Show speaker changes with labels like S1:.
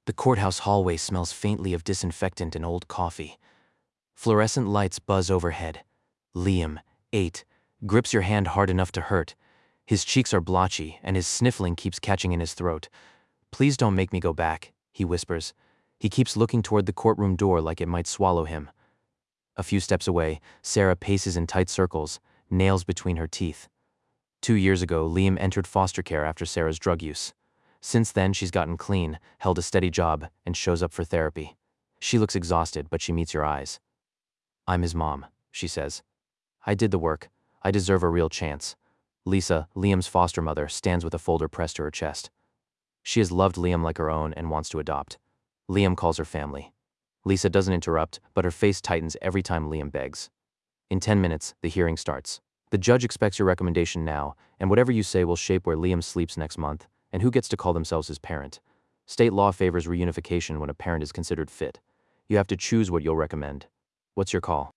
S1: The courthouse hallway smells faintly of disinfectant and old coffee. Fluorescent lights buzz overhead. Liam, 8, grips your hand hard enough to hurt. His cheeks are blotchy, and his sniffling keeps catching in his throat. "Please don't make me go back," he whispers. He keeps looking toward the courtroom door like it might swallow him. A few steps away, Sarah paces in tight circles, nails between her teeth. 2 years ago, Liam entered foster care after Sarah's drug use. Since then, she's gotten clean, held a steady job, and shows up for therapy. She looks exhausted, but she meets your eyes. "I'm his mom," she says. "I did the work. I deserve a real chance." Lisa, Liam's foster mother, stands with a folder pressed to her chest. She has loved Liam like her own and wants to adopt. Liam calls her family. Lisa doesn't interrupt, but her face tightens every time Liam begs. In 10 minutes, the hearing starts. The judge expects your recommendation now, and whatever you say will shape where Liam sleeps next month, and who gets to call themselves his parent. State law favors reunification when a parent is considered fit. You have to choose what you'll recommend. What's your call?